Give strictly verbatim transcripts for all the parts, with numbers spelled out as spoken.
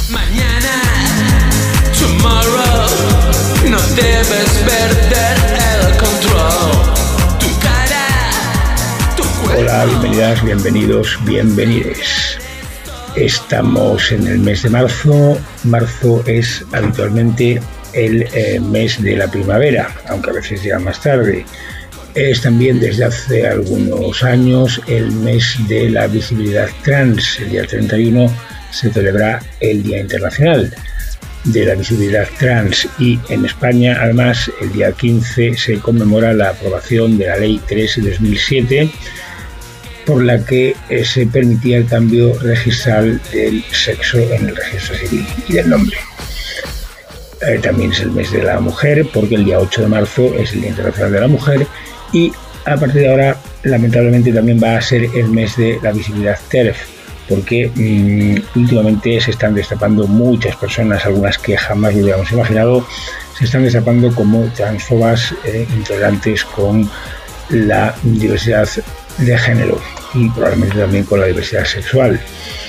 Mañana, tomorrow, no debes perder el control. Tu cara, tu cuerpo. Hola, bienvenidas, bienvenidos, bienvenides. Estamos en el mes de marzo. Marzo es habitualmente el eh, mes de la primavera, aunque a veces llega más tarde. Es también desde hace algunos años el mes de la visibilidad trans. El día treinta y uno se celebra el Día Internacional de la Visibilidad Trans y en España, además, el día quince se conmemora la aprobación de la Ley tres de dos mil siete, por la que eh, se permitía el cambio registral del sexo en el registro civil y del nombre. Eh, también es el mes de la mujer, porque el día ocho de marzo es el Día Internacional de la Mujer, y a partir de ahora, lamentablemente, también va a ser el mes de la visibilidad TERF, porque mmm, últimamente se están destapando muchas personas, algunas que jamás lo hubiéramos imaginado, se están destapando como transfobas eh, intolerantes con la diversidad de género y probablemente también con la diversidad sexual.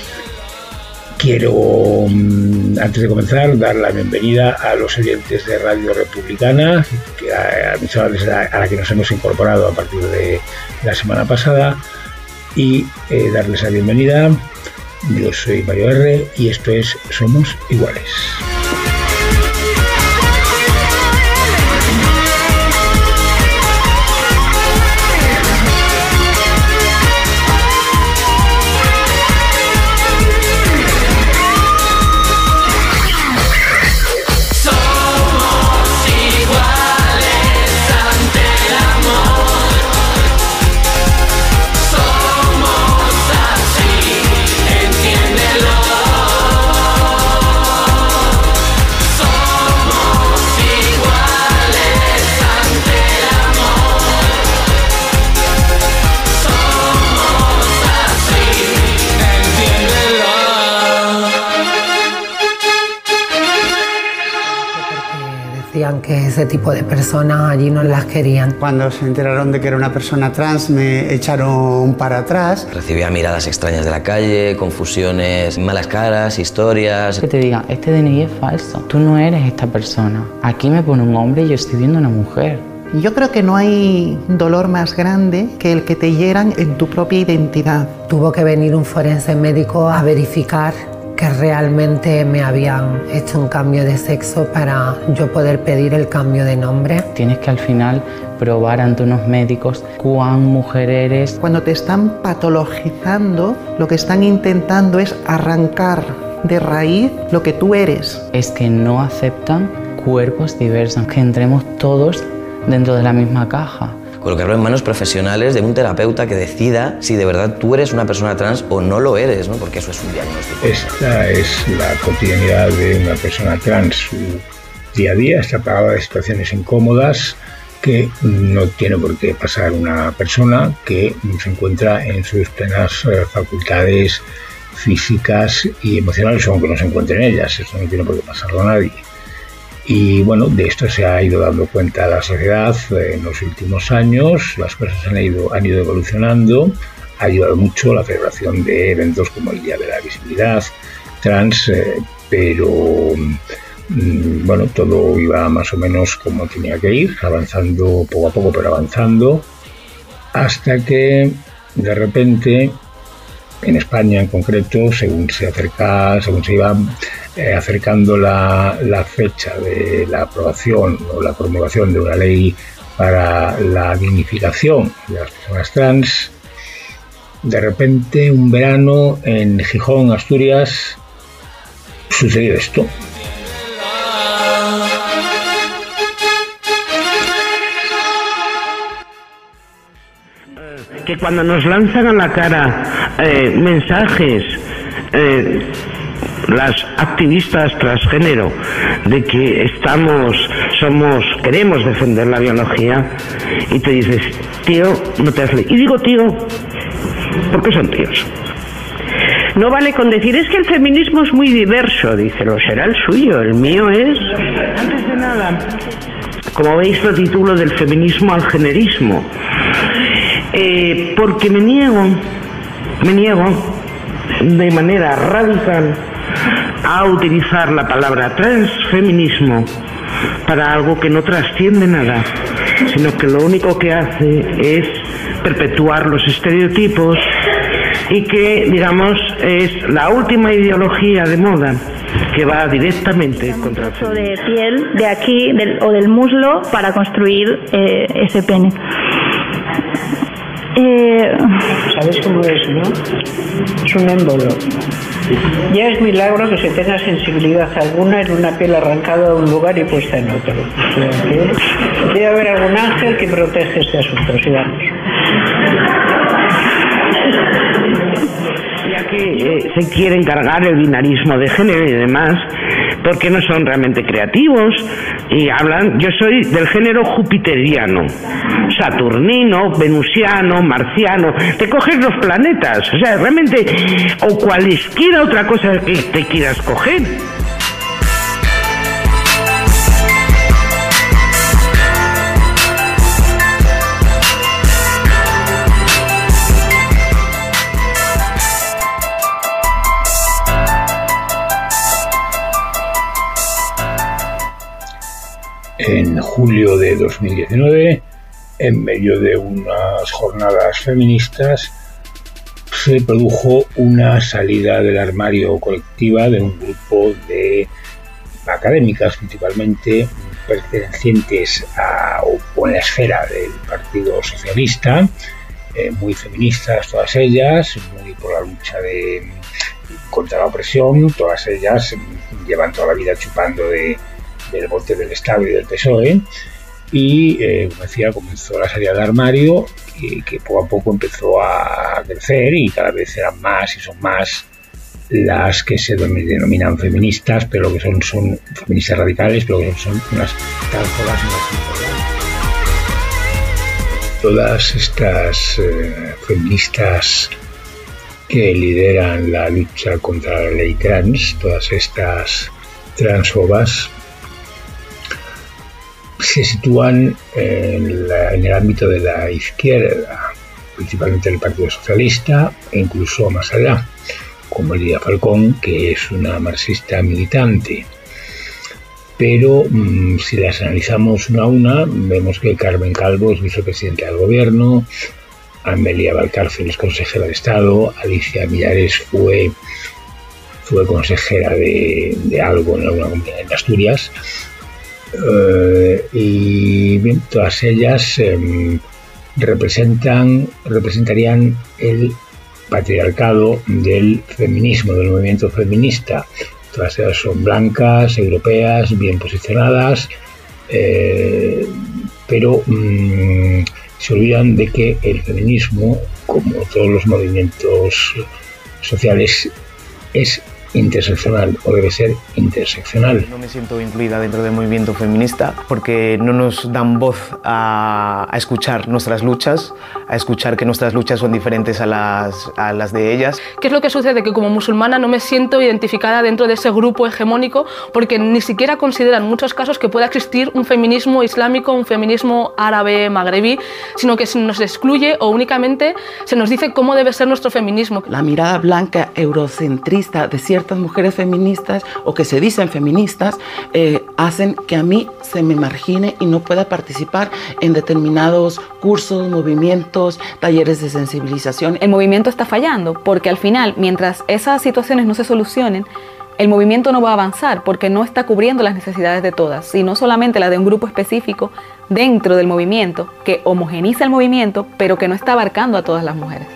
Quiero, antes de comenzar, dar la bienvenida a los oyentes de Radio Republicana, que a, a, a la que nos hemos incorporado a partir de la semana pasada, y eh, darles la bienvenida. Yo soy Mario R. y esto es Somos Iguales. Que ese tipo de personas allí no las querían. Cuando se enteraron de que era una persona trans, me echaron para atrás. Recibía miradas extrañas de la calle, confusiones, malas caras, historias. Que te digan, este D N I es falso, tú no eres esta persona. Aquí me pone un hombre y yo estoy viendo una mujer. Yo creo que no hay dolor más grande que el que te hieran en tu propia identidad. Tuvo que venir un forense médico a verificar que realmente me habían hecho un cambio de sexo para yo poder pedir el cambio de nombre. Tienes que al final probar ante unos médicos cuán mujer eres. Cuando te están patologizando, lo que están intentando es arrancar de raíz lo que tú eres. Es que no aceptan cuerpos diversos, que entremos todos dentro de la misma caja. Colocarlo en manos profesionales de un terapeuta que decida si de verdad tú eres una persona trans o no lo eres, ¿no? Porque eso es un diagnóstico. Esta es la cotidianidad de una persona trans. Su día a día está plagado de situaciones incómodas que no tiene por qué pasar una persona que se encuentra en sus plenas facultades físicas y emocionales, aunque no se encuentre en ellas. Eso no tiene por qué pasarlo a nadie. Y bueno, de esto se ha ido dando cuenta la sociedad en los últimos años. Las cosas han ido, han ido evolucionando. Ha ayudado mucho la celebración de eventos como el Día de la Visibilidad Trans, eh, pero mm, bueno, todo iba más o menos como tenía que ir, avanzando poco a poco, pero avanzando, hasta que de repente, en España en concreto, según se acerca, según se iba eh, acercando la, la fecha de la aprobación o la promulgación de una ley para la dignificación de las personas trans, de repente un verano en Gijón, Asturias, sucedió esto. Que cuando nos lanzan a la cara eh, mensajes, eh, las activistas transgénero, de que estamos, somos, queremos defender la biología, y te dices, tío, no te has leído. Y digo tío, porque son tíos. No vale con decir, es que el feminismo es muy diverso. Dice, lo será el suyo, el mío es... Antes de nada, como veis, lo titulo del feminismo al generismo. Eh, porque me niego, me niego de manera radical a utilizar la palabra transfeminismo para algo que no trasciende nada, sino que lo único que hace es perpetuar los estereotipos y que, digamos, es la última ideología de moda que va directamente contra el feminismo. De piel de aquí del, o del muslo para construir eh, ese pene. Eh... ¿Sabes cómo es, no? Es un émbolo. Ya es milagro que se tenga sensibilidad alguna en una piel arrancada de un lugar y puesta en otro. O sea, que debe haber algún ángel que protege este asunto, sigamos. Ya que eh, se quiere encargar el binarismo de género y demás, porque no son realmente creativos y hablan, yo soy del género jupiteriano, saturnino, venusiano, marciano, te coges los planetas, o sea, realmente, o cualesquiera otra cosa que te quieras coger. En julio de dos mil diecinueve, en medio de unas jornadas feministas, se produjo una salida del armario colectiva de un grupo de académicas, principalmente pertenecientes a, o en la esfera del Partido Socialista, eh, muy feministas todas ellas, muy por la lucha de, contra la opresión, todas ellas llevan toda la vida chupando de del bote del Estado y del P S O E, y eh, como decía, comenzó la salida del armario, y que poco a poco empezó a crecer y cada vez eran más y son más las que se denominan feministas, pero lo que son son feministas radicales, pero que son unas transforas y unas. Todas estas eh, feministas que lideran la lucha contra la ley trans, todas estas transfobas, se sitúan en, la, en el ámbito de la izquierda, principalmente el Partido Socialista e incluso más allá, como Lidia Falcón, que es una marxista militante. Pero mmm, si las analizamos una a una, vemos que Carmen Calvo es vicepresidenta del gobierno, Amelia Valcárcel es consejera de Estado, Alicia Millares fue, fue consejera de, de algo en alguna comunidad en Asturias. Uh, y bien, todas ellas um, representan representarían el patriarcado del feminismo, del movimiento feminista. Todas ellas son blancas, europeas, bien posicionadas, eh, pero um, se olvidan de que el feminismo, como todos los movimientos sociales, es interseccional o debe ser interseccional. No me siento incluida dentro del movimiento feminista porque no nos dan voz a, a escuchar nuestras luchas, a escuchar que nuestras luchas son diferentes a las, a las de ellas. ¿Qué es lo que sucede? Que como musulmana no me siento identificada dentro de ese grupo hegemónico porque ni siquiera consideran en muchos casos que pueda existir un feminismo islámico, un feminismo árabe, magrebí, sino que se nos excluye o únicamente se nos dice cómo debe ser nuestro feminismo. La mirada blanca eurocentrista de ciertas mujeres feministas o que se dicen feministas eh, hacen que a mí se me margine y no pueda participar en determinados cursos, movimientos, talleres de sensibilización. El movimiento está fallando porque al final, mientras esas situaciones no se solucionen, el movimiento no va a avanzar porque no está cubriendo las necesidades de todas, sino solamente la de un grupo específico dentro del movimiento que homogeniza el movimiento, pero que no está abarcando a todas las mujeres.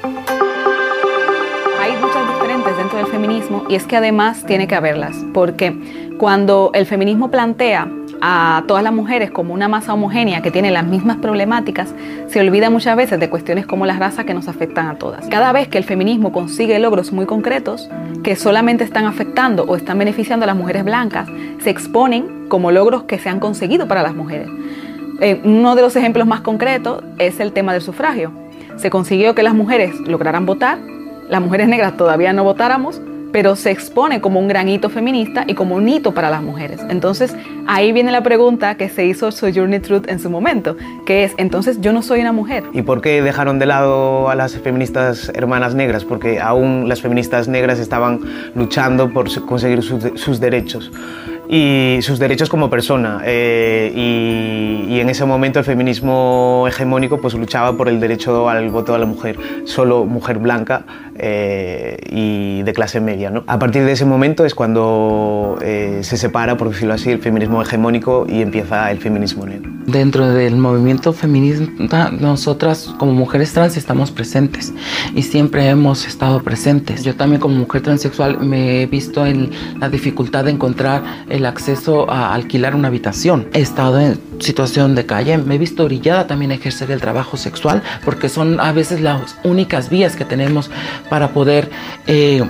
Hay muchas diferentes dentro del feminismo y es que además tiene que haberlas, porque cuando el feminismo plantea a todas las mujeres como una masa homogénea que tiene las mismas problemáticas, se olvida muchas veces de cuestiones como la raza que nos afectan a todas. Cada vez que el feminismo consigue logros muy concretos que solamente están afectando o están beneficiando a las mujeres blancas, se exponen como logros que se han conseguido para las mujeres. Eh, uno de los ejemplos más concretos es el tema del sufragio. Se consiguió que las mujeres lograran votar, las mujeres negras todavía no votáramos, pero se expone como un gran hito feminista y como un hito para las mujeres. Entonces, ahí viene la pregunta que se hizo Sojourner Truth en su momento, que es, entonces, ¿yo no soy una mujer? ¿Y por qué dejaron de lado a las feministas hermanas negras? Porque aún las feministas negras estaban luchando por conseguir sus, sus derechos. Y sus derechos como persona, eh, y, y en ese momento el feminismo hegemónico pues luchaba por el derecho al voto a la mujer, solo mujer blanca eh, y de clase media, ¿no? A partir de ese momento es cuando eh, se separa, por decirlo así, el feminismo hegemónico y empieza el feminismo negro. Dentro del movimiento feminista, nosotras como mujeres trans estamos presentes y siempre hemos estado presentes. Yo también como mujer transexual me he visto en la dificultad de encontrar el acceso a alquilar una habitación. He estado en situación de calle, me he visto orillada también a ejercer el trabajo sexual porque son a veces las únicas vías que tenemos para poder eh,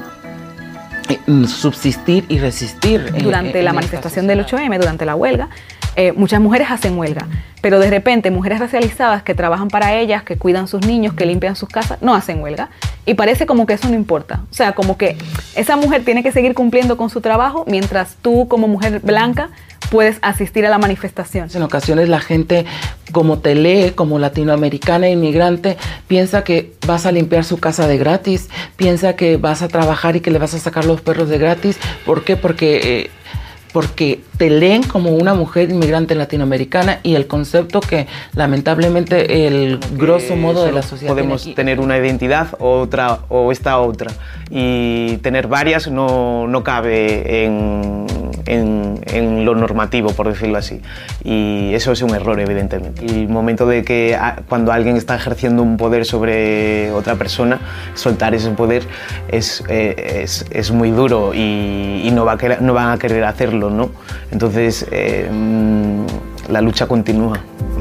subsistir y resistir. Durante en, la en manifestación del ocho eme, durante la huelga, eh, muchas mujeres hacen huelga, pero de repente mujeres racializadas que trabajan para ellas, que cuidan sus niños, que limpian sus casas, no hacen huelga. Y parece como que eso no importa. O sea, como que esa mujer tiene que seguir cumpliendo con su trabajo mientras tú como mujer blanca puedes asistir a la manifestación. En ocasiones la gente, como te lee, como latinoamericana inmigrante, piensa que vas a limpiar su casa de gratis, piensa que vas a trabajar y que le vas a sacar los perros de gratis. ¿Por qué? Porque... Eh, porque te leen como una mujer inmigrante latinoamericana y el concepto que lamentablemente el grosso modo de la sociedad podemos tener una identidad otra o esta otra y tener varias no, no cabe en, en, en lo normativo, por decirlo así, y eso es un error evidentemente. El momento de que a, cuando alguien está ejerciendo un poder sobre otra persona, soltar ese poder es, eh, es, es muy duro y, y no, va a querer, no van a querer hacerlo, ¿no? Entonces eh, la lucha continúa.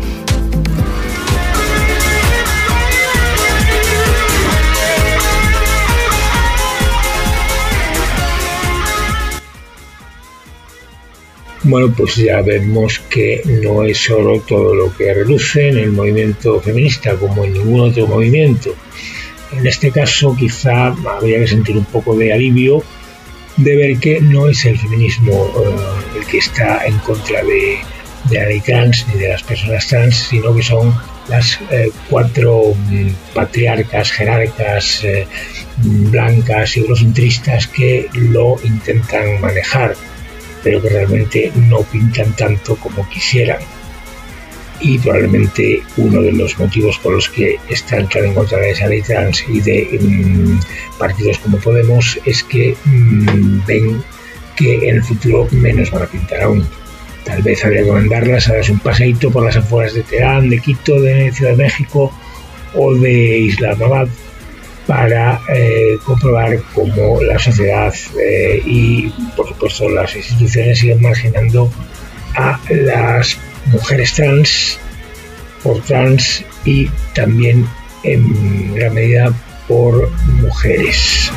Bueno, pues ya vemos que no es solo todo lo que reluce en el movimiento feminista, como en ningún otro movimiento. En este caso, quizá habría que sentir un poco de alivio de ver que no es el feminismo uh, el que está en contra de, de la ley trans ni de las personas trans, sino que son las eh, cuatro um, patriarcas, jerarcas, eh, blancas y eurocentristas que lo intentan manejar, pero que realmente no pintan tanto como quisieran. Y probablemente uno de los motivos por los que están tan en contra de esa ley trans y de um, partidos como Podemos es que um, ven que en el futuro menos van a pintar aún. Tal vez habría que mandarlas a darse un paseíto por las afueras de Teherán, de Quito, de Ciudad de México o de Islamabad para eh, comprobar cómo la sociedad eh, y, por supuesto, las instituciones siguen marginando a las mujeres trans, por trans y también en gran medida por mujeres.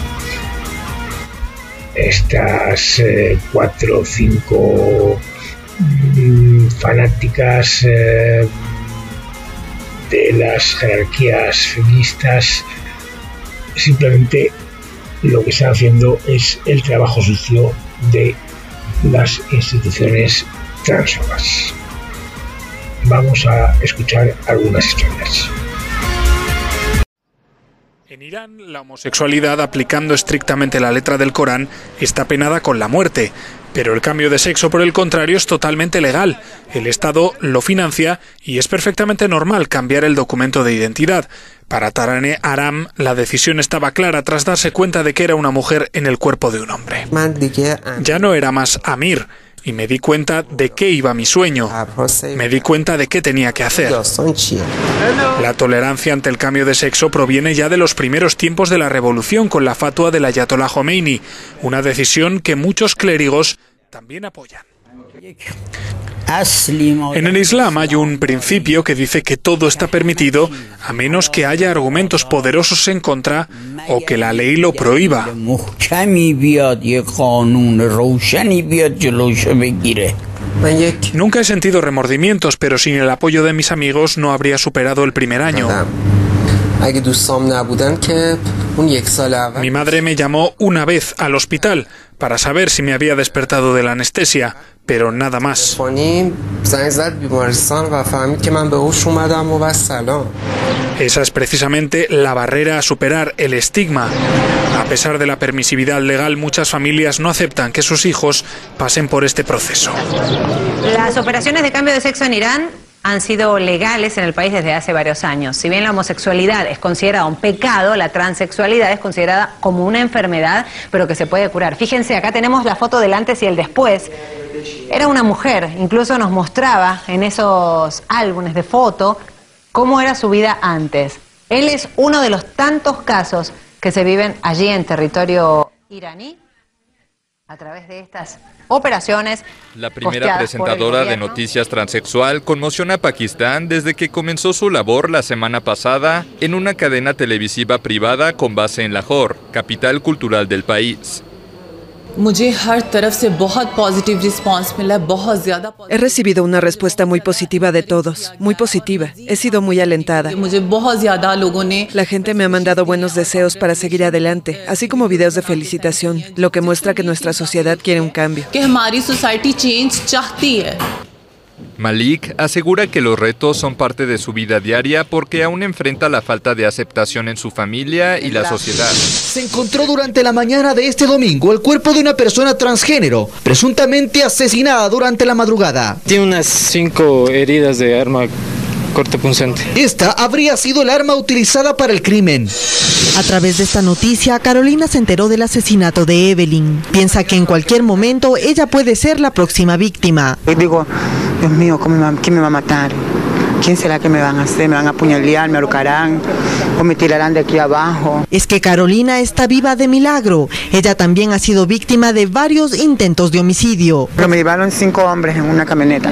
Estas eh, cuatro o cinco mm, fanáticas eh, de las jerarquías feministas simplemente lo que están haciendo es el trabajo sucio de las instituciones transfobas. Vamos a escuchar algunas historias. En Irán, la homosexualidad, aplicando estrictamente la letra del Corán, está penada con la muerte. Pero el cambio de sexo, por el contrario, es totalmente legal. El Estado lo financia y es perfectamente normal cambiar el documento de identidad. Para Taraneh Aram, la decisión estaba clara tras darse cuenta de que era una mujer en el cuerpo de un hombre. Ya no era más Amir, y me di cuenta de qué iba mi sueño. Me di cuenta de qué tenía que hacer. La tolerancia ante el cambio de sexo proviene ya de los primeros tiempos de la revolución con la fatua del Ayatollah Khomeini, una decisión que muchos clérigos también apoyan. En el Islam hay un principio que dice que todo está permitido a menos que haya argumentos poderosos en contra o que la ley lo prohíba. Nunca he sentido remordimientos, pero sin el apoyo de mis amigos no habría superado el primer año. Mi madre me llamó una vez al hospital para saber si me había despertado de la anestesia, pero nada más. Esa es precisamente la barrera a superar, el estigma. A pesar de la permisividad legal, muchas familias no aceptan que sus hijos pasen por este proceso. Las operaciones de cambio de sexo en Irán han sido legales en el país desde hace varios años. Si bien la homosexualidad es considerada un pecado, la transexualidad es considerada como una enfermedad, pero que se puede curar. Fíjense, acá tenemos la foto del antes y el después. Era una mujer, incluso nos mostraba en esos álbumes de foto cómo era su vida antes. Él es uno de los tantos casos que se viven allí en territorio iraní a través de estas operaciones. La primera presentadora de noticias transexual conmociona a Pakistán desde que comenzó su labor la semana pasada en una cadena televisiva privada con base en Lahore, capital cultural del país. He recibido una respuesta muy positiva de todos, muy positiva. He sido muy alentada. La gente me ha mandado buenos deseos para seguir adelante, así como videos de felicitación, lo que muestra que nuestra sociedad quiere un cambio. Malik asegura que los retos son parte de su vida diaria porque aún enfrenta la falta de aceptación en su familia y la sociedad. Se encontró durante la mañana de este domingo el cuerpo de una persona transgénero, presuntamente asesinada durante la madrugada. Tiene unas cinco heridas de arma cortopunzante. Esta habría sido el arma utilizada para el crimen. A través de esta noticia, Carolina se enteró del asesinato de Evelyn. Piensa que en cualquier momento ella puede ser la próxima víctima. Y digo, Dios mío, ¿quién me va a matar? ¿Quién será que me van a hacer? ¿Me van a apuñalear? ¿Me ahorcarán? ¿O me tirarán de aquí abajo? Es que Carolina está viva de milagro. Ella también ha sido víctima de varios intentos de homicidio. Pero me llevaron cinco hombres en una camioneta.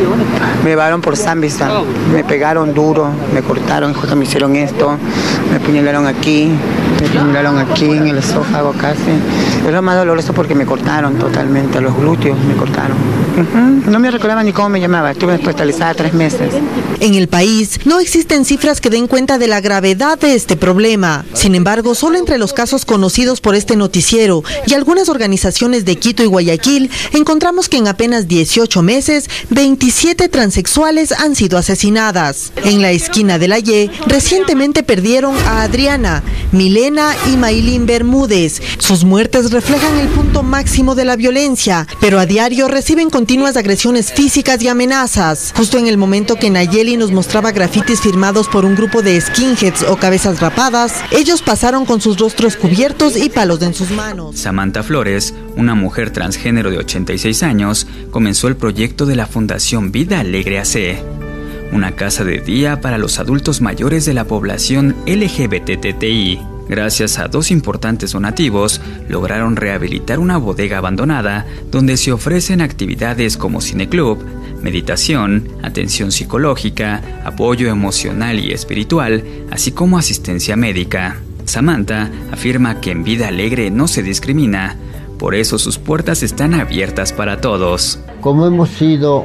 Me llevaron por Zambisa. Me pegaron duro, me cortaron, justo me hicieron esto. Me apuñalaron aquí, me apuñalaron aquí en el esófago casi. Es lo más doloroso porque me cortaron totalmente, los glúteos me cortaron. Uh-huh. No me recordaba ni cómo me llamaba. Estuve hospitalizada tres meses. En el país no existen cifras que den cuenta de la gravedad de este problema. Sin embargo, solo entre los casos conocidos por este noticiero y algunas organizaciones de Quito y Guayaquil, encontramos que en apenas dieciocho meses, veintisiete transexuales han sido asesinadas. En la esquina de la Y, recientemente perdieron a Adriana, Milena y Maylin Bermúdez. Sus muertes reflejan el punto máximo de la violencia, pero a diario reciben continuas agresiones físicas y amenazas. Justo en el momento que Nayeli nos mostraba grafitis firmados por un grupo de skinheads o cabezas rapadas, ellos pasaron con sus rostros cubiertos y palos en sus manos. Samantha Flores, una mujer transgénero de ochenta y seis años, comenzó el proyecto de la Fundación Vida Alegre A C, una casa de día para los adultos mayores de la población L G B T T I. Gracias a dos importantes donativos, lograron rehabilitar una bodega abandonada donde se ofrecen actividades como cineclub, meditación, atención psicológica, apoyo emocional y espiritual, así como asistencia médica. Samantha afirma que en Vida Alegre no se discrimina, por eso sus puertas están abiertas para todos. Como hemos sido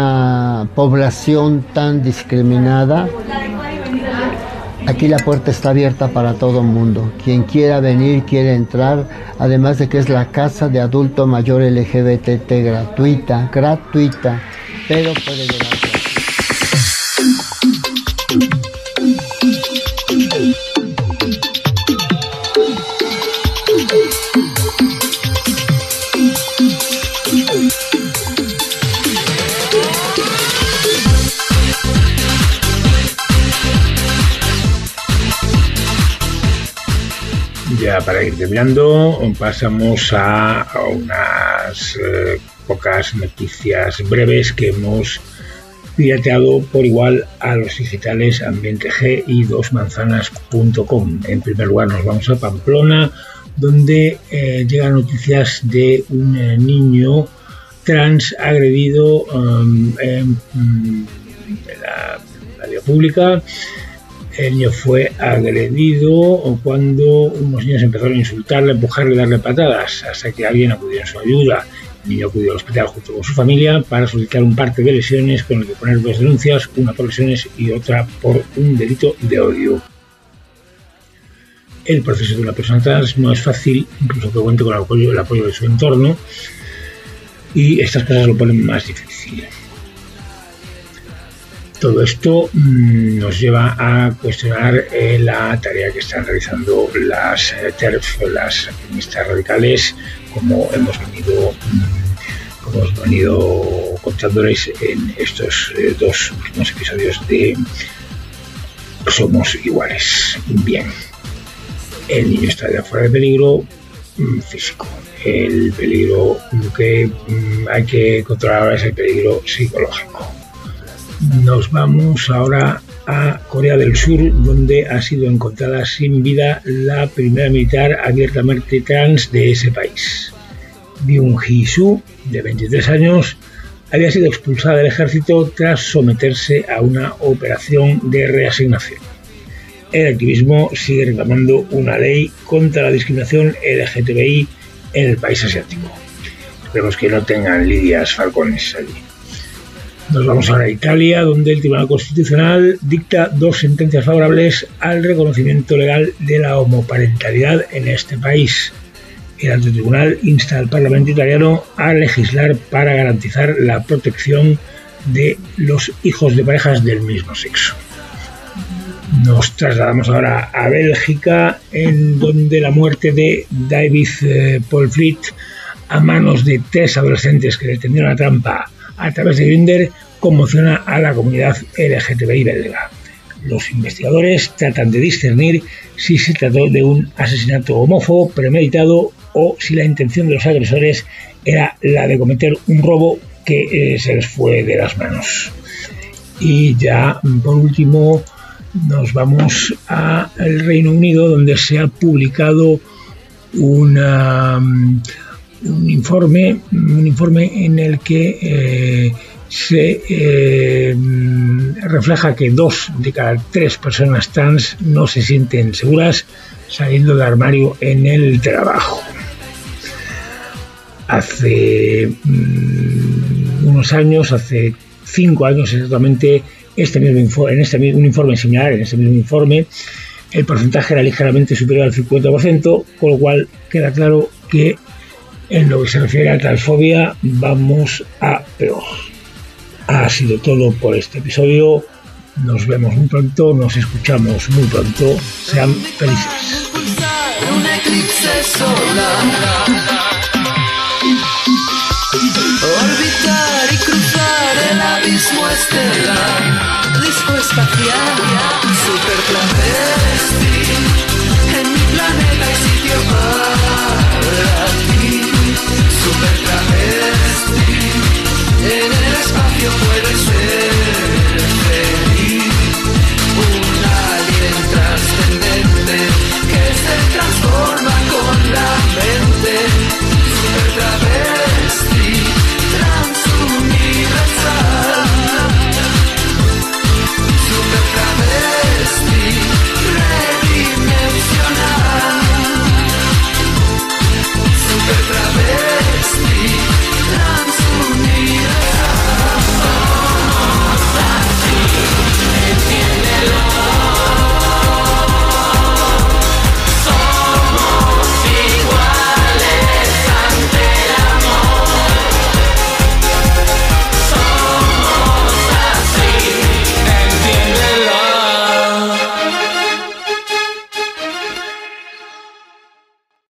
una población tan discriminada, aquí la puerta está abierta para todo el mundo. Quien quiera venir, quiere entrar, además de que es la casa de adulto mayor L G B T T gratuita, gratuita, pero puede llegar. Ya para ir terminando, pasamos a unas eh, pocas noticias breves que hemos pirateado por igual a los digitales Ambiente G y dos manzanas punto com. En primer lugar nos vamos a Pamplona, donde eh, llegan noticias de un eh, niño trans agredido um, en, en la, la vía pública. El niño fue agredido cuando unos niños empezaron a insultarle, empujarle y darle patadas, hasta que alguien acudió en su ayuda. El niño acudió al hospital junto con su familia para solicitar un parte de lesiones, con el que poner dos denuncias, una por lesiones y otra por un delito de odio. el proceso de una persona trans no es fácil, incluso que cuente con el apoyo, el apoyo de su entorno, y estas cosas lo ponen más difícil. Todo esto mmm, nos lleva a cuestionar eh, la tarea que están realizando las eh, T E R F, las feministas radicales, como hemos venido, mmm, como hemos venido contándoles en estos eh, dos últimos episodios de Somos Iguales. Bien, el niño está ya fuera de peligro mmm, físico. El peligro que mmm, hay que controlar ahora es el peligro psicológico. Nos vamos ahora a Corea del Sur, donde ha sido encontrada sin vida la primera militar abiertamente trans de ese país. Byung Hee-soo, de veintitrés años, había sido expulsada del ejército tras someterse a una operación de reasignación. El activismo sigue reclamando una ley contra la discriminación L G T B I en el país asiático. Esperemos que no tengan lidias falcones allí. Nos vamos ahora a Italia, donde el Tribunal Constitucional dicta dos sentencias favorables al reconocimiento legal de la homoparentalidad en este país. El alto tribunal insta al Parlamento italiano a legislar para garantizar la protección de los hijos de parejas del mismo sexo. Nos trasladamos ahora a Bélgica, en donde la muerte de David eh, Polfried a manos de tres adolescentes que le tendieron la trampa a través de Grindr conmociona a la comunidad L G T B I belga. Los investigadores tratan de discernir si se trató de un asesinato homófobo premeditado o si la intención de los agresores era la de cometer un robo que eh, se les fue de las manos. Y ya, por último, nos vamos al Reino Unido, donde se ha publicado una... un informe, un informe en el que eh, se eh, refleja que dos de cada tres personas trans no se sienten seguras saliendo del armario en el trabajo. Hace mm, unos años, hace cinco años exactamente, este mismo informe, en este mismo, un informe similar, en este mismo informe, el porcentaje era ligeramente superior al cincuenta por ciento, con lo cual queda claro que en lo que se refiere a transfobia vamos a peor. Ha sido todo por este episodio. Nos vemos muy pronto, nos escuchamos muy pronto. Sean felices. Un eclipse solar. Orbitar y cruzar el abismo estelar. Disco espacial, super travesti. En mi planeta hay sitio para